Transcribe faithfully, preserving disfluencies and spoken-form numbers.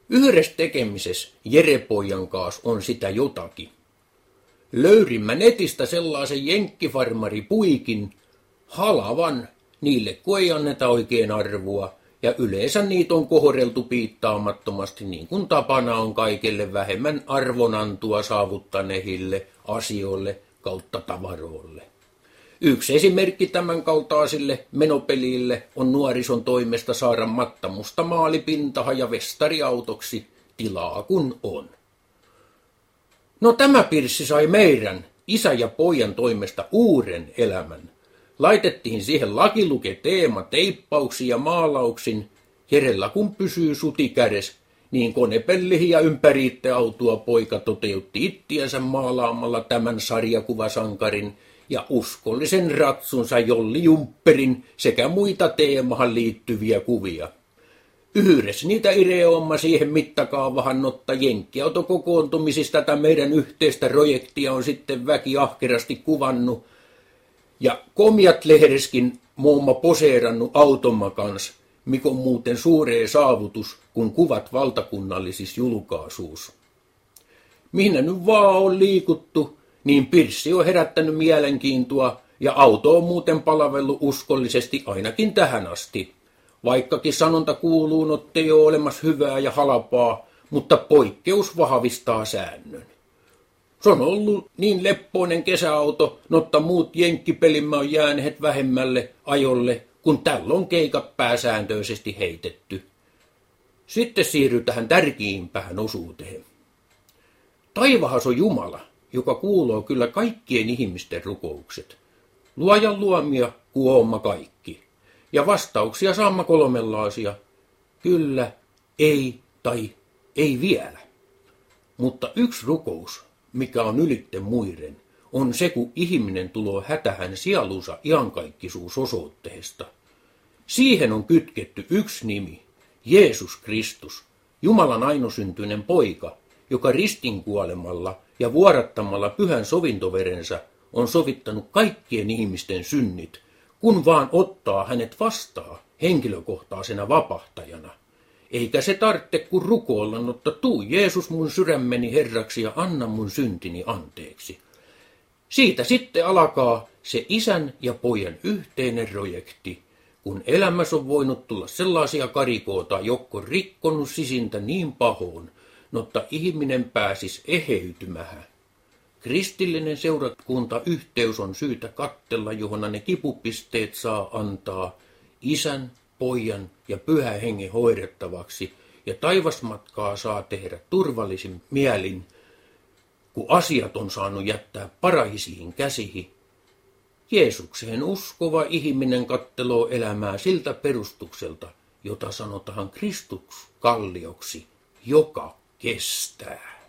Yhdessä tekemisessä Jerepojan kanssa on sitä jotakin. Löyrimme netistä sellaisen jenkkifarmari puikin, halavan, niille kun ei anneta oikein arvoa, ja yleensä niitä on kohoreltu piittaamattomasti, niin kuin tapana on kaikille vähemmän arvonantua saavuttaneille asioille kautta tavaroille. Yksi esimerkki tämän kaltaisille menopelille on nuorison toimesta saada mattamusta maalipintaha ja vestariautoksi, tilaa kun on. No tämä pirssi sai meidän isä ja pojan toimesta uuden elämän. Laitettiin siihen lakiluke teema teippauksin ja maalauksin, Jerellä kun pysyy suti kädes, niin konepellihin ja ympäriitte autua poika toteutti ittiänsä maalaamalla tämän sarjakuvasankarin ja uskollisen ratsunsa Jolli Jumpperin sekä muita teemahan liittyviä kuvia. Yhdessä niitä ireomma siihen mittakaavahan notta jenkkiautokokoontumisista tätä meidän yhteistä projektia on sitten väki ahkerasti kuvannut, ja komiat lehdeskin muumma poseerannut automa kans, mikä on muuten suuree saavutus, kun kuvat valtakunnallisissa julkaisuus. Mihin nyt vaan on liikuttu, niin pirssi on herättänyt mielenkiintoa ja auto on muuten palvellut uskollisesti ainakin tähän asti. Vaikkakin sanonta kuuluu, ettei ole olemassa hyvää ja halpaa, mutta poikkeus vahvistaa säännön. Se on ollut niin leppoinen kesäauto, notta muut jenkkipelimme on jääneet vähemmälle ajolle, kun tällä on keikat pääsääntöisesti heitetty. Sitten siirrytään tärkeimpään osuuteen. Taivahas on Jumala, joka kuuloo kyllä kaikkien ihmisten rukoukset. Luojan luomia kuomma kaikki. Ja vastauksia saamma kolmenlaisia. Kyllä, ei tai ei vielä. Mutta yksi rukous, mikä on ylitte muiden, on se, kun ihminen tuloo hätähän sielunsa iankaikkisuusosoitteesta. Siihen on kytketty yksi nimi, Jeesus Kristus, Jumalan ainosyntyinen poika, joka ristinkuolemalla ja vuorattamalla pyhän sovintoverensä on sovittanut kaikkien ihmisten synnit, kun vaan ottaa hänet vastaan henkilökohtaisena vapahtajana. Eikä se tarvitse kun rukoilla, mutta tuu Jeesus mun sydämeni herraksi ja anna mun syntini anteeksi. Siitä sitten alkaa se isän ja pojan yhteinen projekti, kun elämässä on voinut tulla sellaisia karikoota, jotka on rikkonut sisintä niin pahoon, notta ihminen pääsis eheytymähän. Kristillinen seurakunta yhteys on syytä kattella, johon ne kipupisteet saa antaa isän, pojan ja pyhän hengen hoidettavaksi, ja taivasmatkaa saa tehdä turvallisin mielin, kun asiat on saanut jättää parhaisiin käsihin. Jeesukseen uskova ihminen katteloo elämää siltä perustukselta, jota sanotaan Kristuskallioksi, joka kestää.